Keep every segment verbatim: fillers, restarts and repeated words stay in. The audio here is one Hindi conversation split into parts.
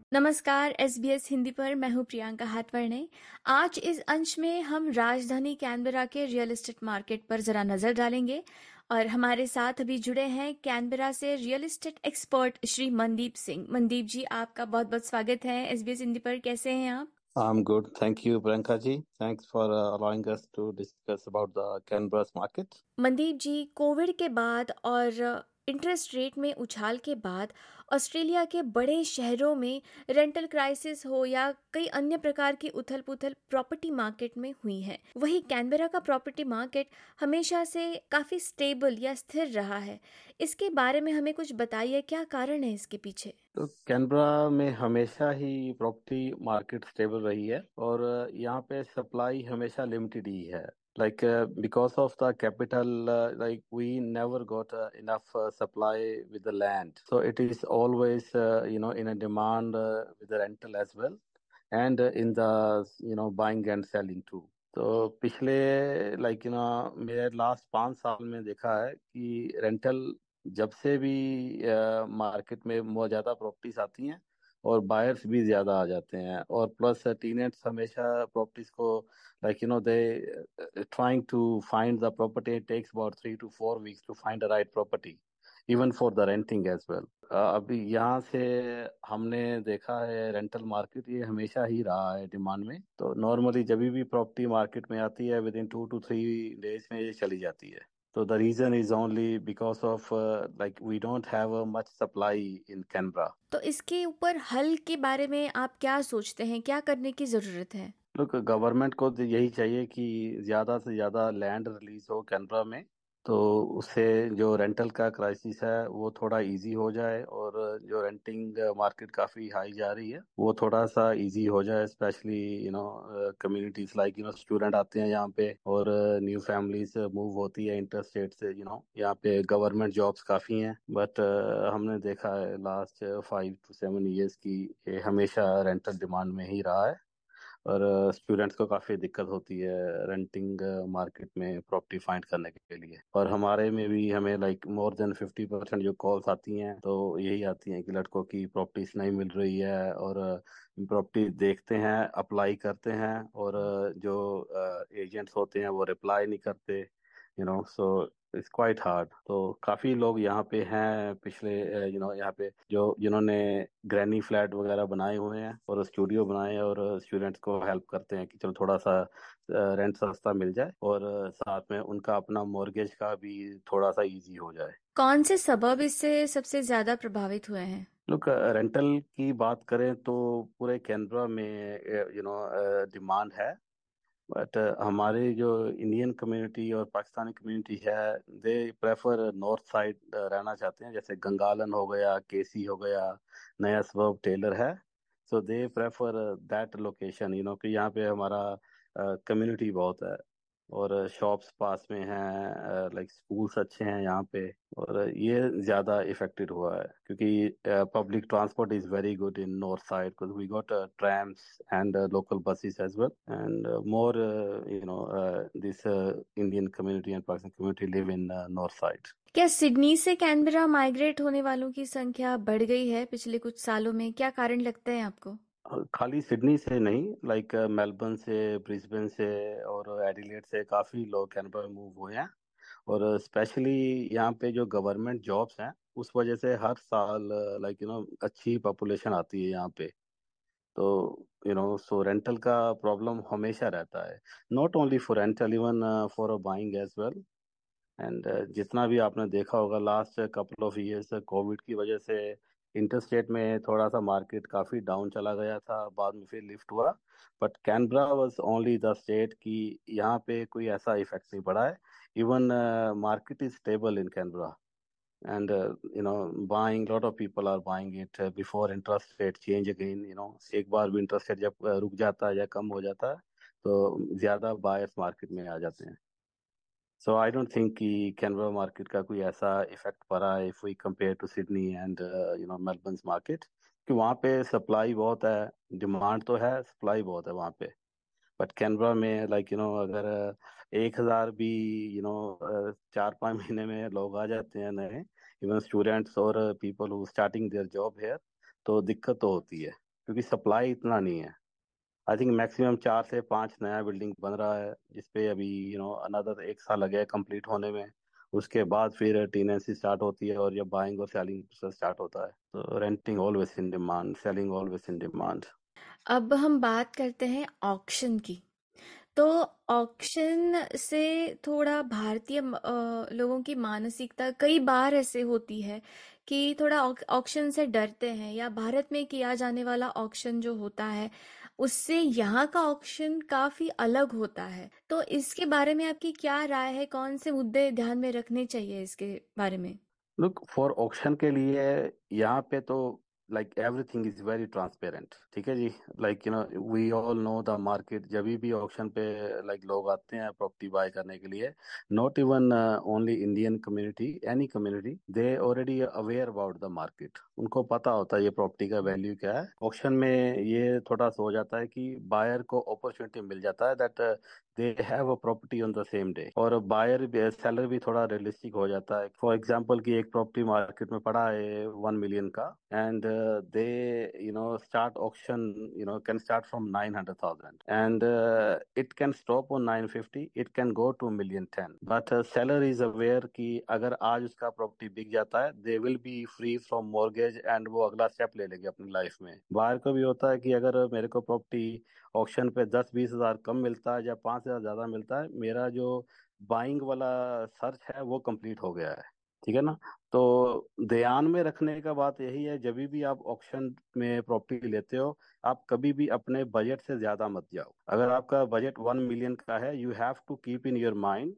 नमस्कार। एसबीएस हिंदी पर मैं हूँ प्रियंका हाथवरणे। आज इस अंश में हम राजधानी कैनबरा के रियल एस्टेट मार्केट पर जरा नजर डालेंगे और हमारे साथ अभी जुड़े हैं कैनबरा से real estate expert Shri Mandeep Singh. Mandeep ji, आपका बहुत बहुत स्वागत है एसबीएस हिंदी पर। कैसे हैं आप? I'm good. Thank you, Priyanka ji. Thanks for uh, allowing us to discuss about the Canberra's market. Mandeep ji, Covid के बाद और इंटरेस्ट रेट में उछाल के बाद ऑस्ट्रेलिया के बड़े शहरों में रेंटल क्राइसिस हो या कई अन्य प्रकार की उथल पुथल प्रॉपर्टी मार्केट में हुई है। वहीं कैनबरा का प्रॉपर्टी मार्केट हमेशा से काफ़ी स्टेबल या स्थिर रहा है। इसके बारे में हमें कुछ बताइए, क्या कारण है इसके पीछे? तो कैनबरा में हमेशा ही प्रॉपर्टी मार्केट स्टेबल रही है और uh, यहाँ पे सप्लाई हमेशा लिमिटेड ही है. Like uh, because of the capital, uh, like we never got uh, enough uh, supply with the land. So it is always, uh, you know, in a demand uh, with the rental as well, and uh, in the, you know, buying and selling too. तो पिछले लाइक यू नो मेरे लास्ट पाँच साल में देखा है कि रेंटल जब से भी मार्केट में बहुत ज्यादा प्रॉपर्टीज आती हैं और बायर्स भी ज्यादा आ जाते हैं, और प्लस टीनेट्स हमेशा प्रॉपर्टीज को like you know they trying to find the property. It takes about three two four weeks to find the right property, even for the renting as well. अभी यहाँ से हमने देखा है रेंटल मार्केट ये हमेशा ही रहा है डिमांड में. तो नॉर्मली जब भी प्रॉपर्टी मार्केट में आती है within two two three days में ये चली जाती है. So the reason is only because of uh, like we don't have uh, much supply in Canberra. तो इसके ऊपर हल के बारे में आप क्या सोचते हैं, क्या करने की ज़रूरत है? लोग गवर्नमेंट को तो यही चाहिए कि ज्यादा से ज्यादा लैंड रिलीज हो कैनबरा में, तो उससे जो रेंटल का क्राइसिस है वो थोड़ा इजी हो जाए, और जो रेंटिंग मार्केट काफी हाई जा रही है वो थोड़ा सा इजी हो जाए. Specially you know communities like you know student आते हैं यहाँ पे, और न्यू फैमिलीज मूव होती है इंटर स्टेट से. यू नो यहाँ पे गवर्नमेंट जॉब्स काफी हैं, बट हमने देखा है last five two seven years की ये हमेशा रेंटल डिमांड में ही रहा है, और स्टूडेंट्स को काफ़ी दिक्कत होती है रेंटिंग मार्केट में प्रॉपर्टी फाइंड करने के लिए. और हमारे में भी हमें like more than fifty percent जो कॉल्स आती हैं तो यही आती हैं कि लड़कों की प्रॉपर्टीज नहीं मिल रही है, और प्रॉपर्टी देखते हैं, अप्लाई करते हैं, और uh, जो एजेंट्स होते हैं वो रिप्लाई नहीं करते. You know so it's quite hard. तो काफी लोग यहाँ पे हैं पिछले यू नो यहाँ पे जो जिन्होंने ग्रैनी फ्लैट वगैरह बनाए हुए हैं और स्टूडियो बनाए हैं, और स्टूडेंट्स को हेल्प करते हैं कि चलो थोड़ा सा रेंट सस्ता मिल जाए, और अ, साथ में उनका अपना मॉर्गेज का भी थोड़ा सा इजी हो जाए. कौन से सबब इससे सबसे ज़्यादा प्रभावित हुए हैं? लोग रेंटल की बात करें तो पूरे कैनबरा में यू नो डिमांड है, बट हमारे जो इंडियन कम्युनिटी और पाकिस्तानी कम्युनिटी है दे प्रेफर नॉर्थ साइड रहना चाहते हैं. जैसे गंगालन हो गया, केसी हो गया, नया सबब टेलर है. So they prefer that location, you know कि यहाँ पे हमारा कम्युनिटी बहुत है, और शॉप्स पास में हैं, लाइक स्कूल्स अच्छे हैं यहाँ पे, और ये ज्यादा इफेक्टेड हुआ है क्योंकि public transport is very good in north side because we got trams and local buses as well, and uh, more uh, you know uh, this uh, Indian community and Pakistan community live in uh, north side. क्या सिडनी से कैनबरा माइग्रेट होने वालों की संख्या बढ़ गई है पिछले कुछ सालों में? क्या कारण लगता है आपको? अ, खाली सिडनी से नहीं, लाइक मेलबर्न से, ब्रिस्बेन से और एडिलेड से काफी लोग कैनबरा में मूव हुए हैं, और स्पेशली यहाँ पे जो गवर्नमेंट जॉब्स हैं उस वजह से हर साल लाइक यू नो अच्छी पॉपुलेशन आती है यहाँ पे. तो यू नो सो रेंटल का प्रॉब्लम हमेशा रहता है, not only for rental, even for buying as well. And जितना भी आपने देखा होगा last couple of years Covid की वजह से इंटरस्टेट में थोड़ा सा मार्केट काफी डाउन चला गया था, बाद में फिर लिफ्ट हुआ. But Canberra was only the state कि यहाँ पे कोई ऐसा इफेक्ट नहीं पड़ा है. Even market is stable in Canberra, and uh, you know buying, lot of people are buying it uh, before interest rate change again. You know एक बार भी इंटरेस्ट रेट जब uh, रुक जाता है या कम हो जाता है तो ज्यादा बायर्स मार्केट में आ जाते हैं. सो आई डोंट थिंक कि कैनबरा मार्केट का कोई ऐसा इफेक्ट पड़ा है if we compare to Sydney and you know Melbourne market, कि वहाँ पे सप्लाई बहुत है, डिमांड तो है, सप्लाई बहुत है वहाँ पे. बट कैनबरा में लाइक यू नो अगर एक हजार भी यू नो चार पाँच महीने में लोग आ जाते हैं नए, इवन स्टूडेंट्स और people who starting their job here, तो दिक्कत तो होती है. क्योंकि सप्लाई इतना नहीं है। आई थिंक मैक्सिमम चार से पांच नया बिल्डिंग बन रहा है, जिसपे अभी यू नो अनदर एक साल लगे कंप्लीट होने में। उसके बाद फिर टेनेंसी स्टार्ट होती है और जब बाइंग और सेलिंग प्रोसेस स्टार्ट होता है, तो renting always in demand, selling always in demand. अब हम बात करते हैं ऑक्शन की। तो ऑक्शन से थोड़ा भारतीय म- अ, लोगों की मानसिकता कई बार ऐसे होती है कि थोड़ा ऑक- ऑक्शन से डरते हैं, या भारत में किया जाने वाला ऑक्शन जो होता है उससे यहाँ का ऑक्शन काफी अलग होता है। तो इसके बारे में आपकी क्या राय है? कौन से मुद्दे ध्यान में रखने चाहिए इसके बारे में? लुक, फॉर ऑक्शन के लिए यहाँ पे तो like everything is very transparent, ठीक है जी। Like you know we all know the market. जब भी ऑक्शन पे लाइक लोग आते हैं प्रॉपर्टी बाय करने के लिए, not even only Indian community, any community, they already aware about the market. उनको पता होता है ये प्रॉपर्टी का वैल्यू क्या है। ऑक्शन में ये थोड़ा सा हो जाता है कि बायर को अपॉर्चुनिटी मिल जाता है that they have a property on the same day. और बायर सेलर भी थोड़ा रियलिस्टिक हो जाता है। फॉर एग्जांपल कि एक प्रॉपर्टी मार्केट में पड़ा है वन मिलियन का, and they you know start auction, you know can start from nine hundred thousand, and it can stop on nine fifty, it can go to million ten. But seller is aware कि अगर आज उसका प्रॉपर्टी बिक जाता है, they will be free from mortgage, and वो अगला स्टेप ले लेंगे अपनी लाइफ में। बायर को भी होता है कि अगर मेरे को प्रॉपर्टी ऑक्शन पे दस बीस हजार कम मिलता है या पांच हजार ज्यादा मिलता है, मेरा जो बाइंग वाला सर्च है वो कंप्लीट हो गया है, ठीक है ना। तो ध्यान में रखने का बात यही है, जब भी आप ऑक्शन में प्रॉपर्टी लेते हो, आप कभी भी अपने बजट से ज्यादा मत जाओ। अगर आपका बजट वन मिलियन का है, you have to keep in your mind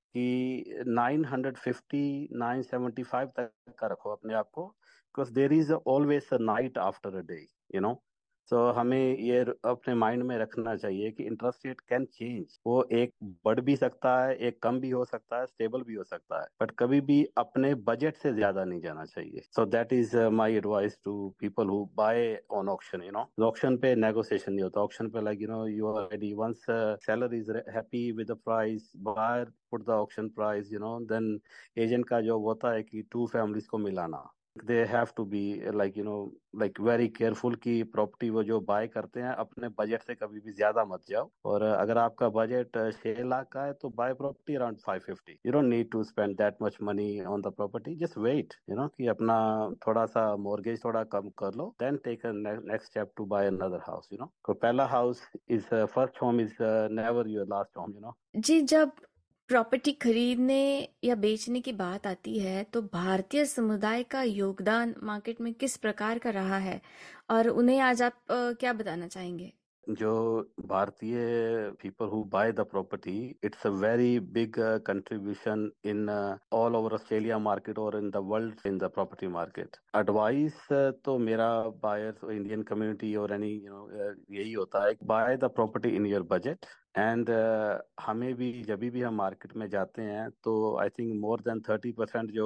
कि nine hundred fifty, nine seventy five तक का रखो अपने आप को, because there is always a night after a day, you know. So हमें ये अपने माइंड में रखना चाहिए कि इंटरेस्ट रेट कैन चेंज। वो एक बढ़ भी सकता है, एक कम भी हो सकता है, स्टेबल भी हो सकता है, बट कभी भी अपने बजट से ज्यादा नहीं जाना चाहिए। So that is my advice to people who buy on auction, you know. Auction पे नेगोशिएशन नहीं होता। ऑक्शन पे like you know you are ready, once seller is happy with the price, buyer put the auction price, you know, then agent का जॉब होता है कि टू फैमिलीज को मिलाना। They have to be like you know like very careful कि प्रॉपर्टी वो जो बाय करते हैं अपने बजट से कभी भी ज्यादा मत जाओ। और अगर आपका बजट छह लाख का है, तो buy property around five fifty. You don't need to spend that much money on the property, just wait, you know, कि अपना थोड़ा सा मॉर्गेज थोड़ा कम कर लो, then take next step to buy another house, you know. तो पहला house is first home, is never your last home, you know. जी, जब प्रॉपर्टी खरीदने या बेचने की बात आती है तो भारतीय समुदाय का योगदान मार्केट में किस प्रकार का रहा है, और उन्हें आज आप अ, क्या बताना चाहेंगे? जो भारतीय people who buy the property, it's a very big contribution in all over Australia market और in the world in the property market. Advice तो मेरा बायर्स इंडियन कम्युनिटी और एनी यू नो यही होता है, buy the property in your budget. And हमें भी जब भी हम मार्केट में जाते हैं, तो I think more than thirty percent जो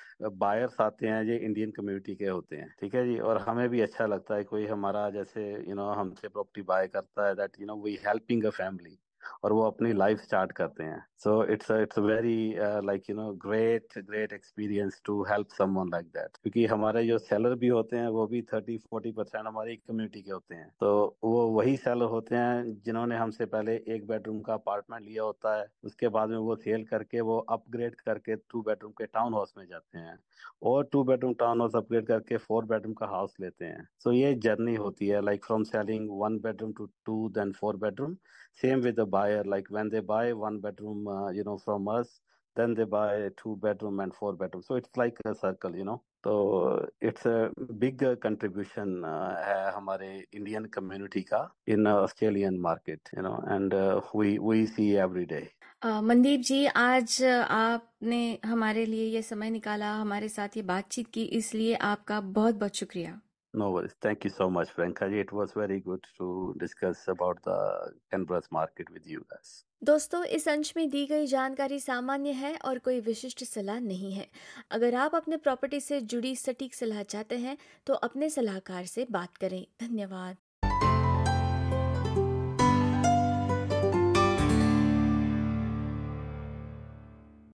बायर्स आते हैं ये इंडियन कम्युनिटी के होते हैं, ठीक है जी। और हमें भी अच्छा लगता है कोई हमारा जैसे यू नो हमसे प्रॉपर्टी बाय करता है, that you know we helping a family, और वो अपनी लाइफ स्टार्ट करते हैं। So it's it's very like you know great great experience to help someone like that, क्योंकि हमारे जो सेलर भी होते हैं वो भी थर्टी फोर्टी परसेंट हमारी कम्युनिटी के होते हैं। तो वो वही सेलर होते हैं जिन्होंने हमसे पहले एक बेडरूम का अपार्टमेंट लिया होता है, उसके बाद में वो सेल करके वो अपग्रेड करके टू बेडरूम के टाउन हाउस में जाते हैं, और two bedroom town house upgrade करके फोर बेडरूम का हाउस लेते हैं। सो ये जर्नी होती है, like from selling one bedroom to two then four bedroom. Same with the buyer, like when they buy one bedroom uh, you know from us, then they buy two bedroom and four bedroom, so it's like a circle, you know। तो इट्स अ बिग कंट्रीब्यूशन है हमारे इंडियन कम्युनिटी का in Australian market, you know, and we we see every day. Uh, Mandeep ji, आज अ, आपने हमारे लिए ये समय निकाला, हमारे साथ ये बातचीत की, इसलिए आपका बहुत बहुत शुक्रिया। No worries. Thank you so much, Priyanka ji. It was very good to discuss about the Canberra's market with you guys. दोस्तों, इस अंश में दी गई जानकारी सामान्य है और कोई विशिष्ट सलाह नहीं है। अगर आप अपने प्रॉपर्टी से जुड़ी सटीक सलाह चाहते हैं तो अपने सलाहकार से बात करें। धन्यवाद।